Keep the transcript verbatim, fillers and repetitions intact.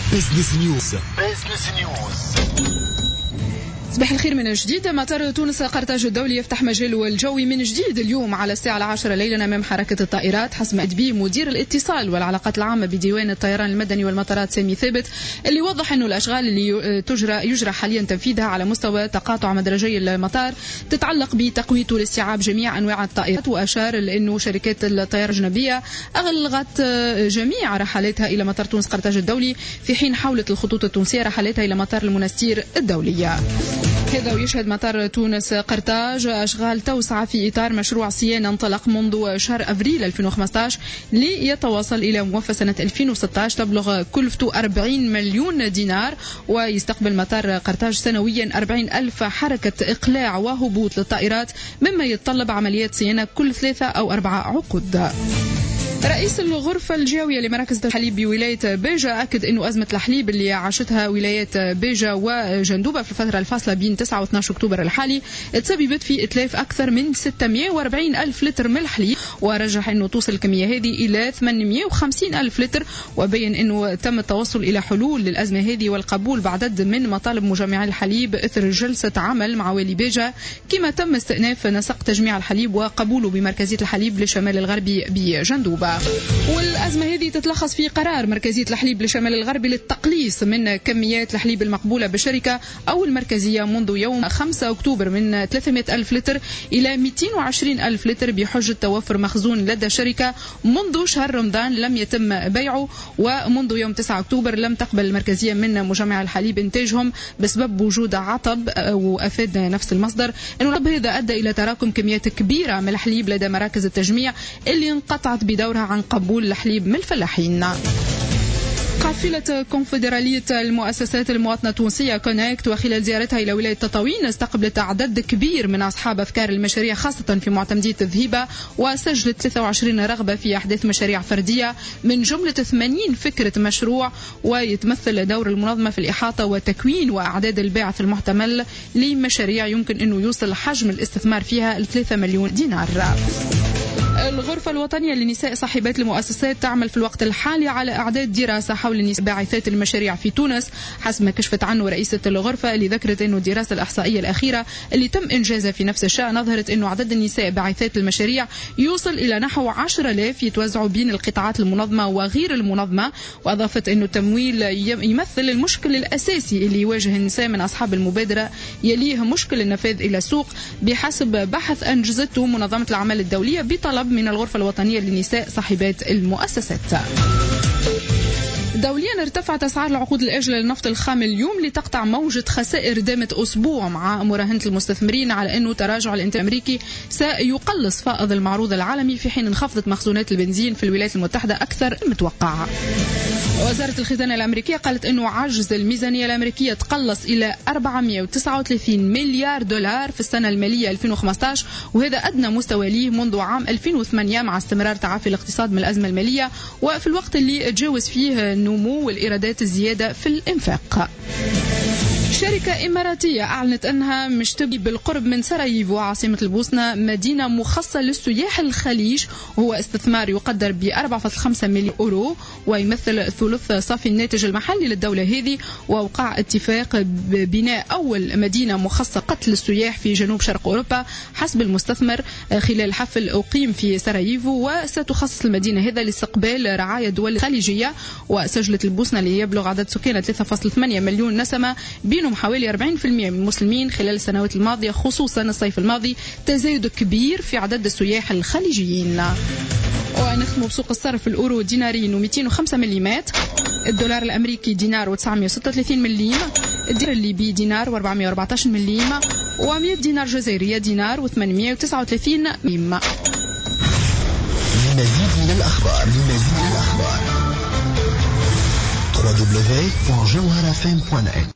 بزنس نيوز. بزنس نيوز. صباح الخير من جديد. مطار تونس قرطاج الدولي يفتح مجاله الجوي من جديد اليوم على الساعة العاشرة ليلا أمام حركة الطائرات، حسب ما أدبي مدير الاتصال والعلاقات العامة بديوان الطيران المدني والمطارات سامي ثابت، اللي وضح أنه الأشغال اللي تجرى يجرى حاليا تنفيذها على مستوى تقاطع مدرجي المطار تتعلق بتقويته لاستيعاب جميع أنواع الطائرات، وأشار لأنه شركات الطيران الأجنبية أغلقت جميع رحلاتها إلى مطار تونس قرطاج الدولي، في حين حولت الخطوط التونسية رحلاتها إلى مطار المنستير الدولية. هذا ويشهد مطار تونس قرطاج أشغال توسعة في إطار مشروع صيانة انطلق منذ شهر أفريل ألفين وخمسة عشر ليتواصل إلى موافى سنة ألفين وستة عشر تبلغ كلفته أربعين مليون دينار، ويستقبل مطار قرطاج سنويا أربعين ألف حركة إقلاع وهبوط للطائرات، مما يتطلب عمليات صيانة كل ثلاثة أو أربعة عقود. رئيس الغرفة الجوية لمراكز الحليب بولاية بيجا أكد أنه أزمة الحليب اللي عاشتها ولايات بيجا وجندوبة في الفترة الفاصلة بين تسعة واثني عشر أكتوبر الحالي تسببت في إتلاف أكثر من ستمائة وأربعين ألف لتر من الحليب، ورجح أنه توصل الكمية هذه إلى ثمانمائة وخمسين ألف لتر، وبين أنه تم التوصل إلى حلول للأزمة هذه والقبول بعدد من مطالب مجمعي الحليب إثر جلسة عمل مع والي بيجا، كما تم استئناف نسق تجميع الحليب وقبوله بمركزية الحليب للشمال الغربي بجندوبة. والأزمة هذه تتلخص في قرار مركزية الحليب للشمال الغربي للتقليص من كميات الحليب المقبولة بالشركة أو المركزية منذ يوم خمسة أكتوبر من ثلاثمائة ألف لتر إلى مئتين وعشرين ألف لتر بحجة توفر مخزون لدى الشركة منذ شهر رمضان لم يتم بيعه، ومنذ يوم تسعة أكتوبر لم تقبل المركزية من مجمع الحليب إنتاجهم بسبب وجود عطب، وأفاد نفس المصدر أن العطب هذا أدى إلى تراكم كميات كبيرة من الحليب لدى مراكز التجميع اللي انقطعت بدورها عن قبول الحليب من الفلاحين. قافلة كونفدرالية المؤسسات المواطنة التونسية كونكت وخلال زيارتها إلى ولاية تطاوين استقبلت عدد كبير من أصحاب أفكار المشاريع خاصة في معتمدية الذهيبة، وسجلت ثلاثة وعشرين رغبة في أحداث مشاريع فردية من جملة ثمانين فكرة مشروع، ويتمثل دور المنظمة في الإحاطة وتكوين وأعداد الباعث المحتمل لمشاريع يمكن أنه يوصل حجم الاستثمار فيها لثلاثة مليون دينار. الغرفة الوطنية للنساء صاحبات المؤسسات تعمل في الوقت الحالي على إعداد دراسة حول النساء باعثات المشاريع في تونس، حسب ما كشفت عنه رئيسة الغرفة، اللي ذكرت أنه الدراسة الإحصائية الأخيرة اللي تم إنجازها في نفس الشأن أظهرت أنه عدد النساء باعثات المشاريع يوصل إلى نحو عشرة آلاف يتوزعوا بين القطاعات المنظمة وغير المنظمة، وأضافت أنه التمويل يمثل المشكل الأساسي اللي يواجه النساء من أصحاب المبادرة، يليه مشكل النفاذ إلى السوق بحسب بحث أنجزته منظمة الأعمال الدولية بطلب من الغرفة الوطنية للنساء صاحبات المؤسسات. دوليا ارتفعت أسعار العقود الآجلة للنفط الخام اليوم لتقطع موجة خسائر دامت أسبوع، مع مراهنة المستثمرين على أنه تراجع الإنتاج الأمريكي سيقلص فائض المعروض العالمي، في حين انخفضت مخزونات البنزين في الولايات المتحدة أكثر المتوقع. وزارة الخزانة الأمريكية قالت أنه عجز الميزانية الأمريكية تقلص إلى أربعمائة وتسعة وثلاثين مليار دولار في السنة المالية ألفين وخمسة عشر، وهذا أدنى مستوى ليه منذ عام ألفين وثمانية مع استمرار تعافي الاقتصاد من الأزمة المالية، وفي الوقت اللي تجاوز فيه نمو والإيرادات الزيادة في الإنفاق. شركة إماراتية أعلنت أنها مش تبني بالقرب من سراييفو عاصمة البوسنة مدينة مخصصة للسياح الخليج، وهو استثمار يقدر ب أربعة فاصلة خمسة مليون أورو ويمثل ثلث صافي الناتج المحلي للدولة هذه، ووقع اتفاق ببناء أول مدينة مخصصة قتل السياح في جنوب شرق أوروبا حسب المستثمر خلال حفل أقيم في سراييفو، وستخصص المدينة هذا لاستقبال رعاية دول خليجية. وسجلت البوسنة اللي يبلغ عدد سكانها ثلاثة فاصلة ثمانية مليون نسمة بينهم حوالي أربعين بالمئة من المسلمين خلال السنوات الماضية، خصوصا الصيف الماضي تزايد كبير في عدد السياح الخليجيين. ونختم بسوق الصرف: الأورو دينارين ومئتين وخمسة مليمات، الدولار الأمريكي دينار وتسعمائة وستة وثلاثين مليم، الدينار الليبي دينار وأربعمائة وأربعة عشر مليم، ومئة دينار جزائرية دينار وثمانمائة وتسعة وثلاثين مليم. لمزيد من الأخبار لمزيد من الأخبار دبليو دبليو دبليو دوت جوهرة إف إم دوت نت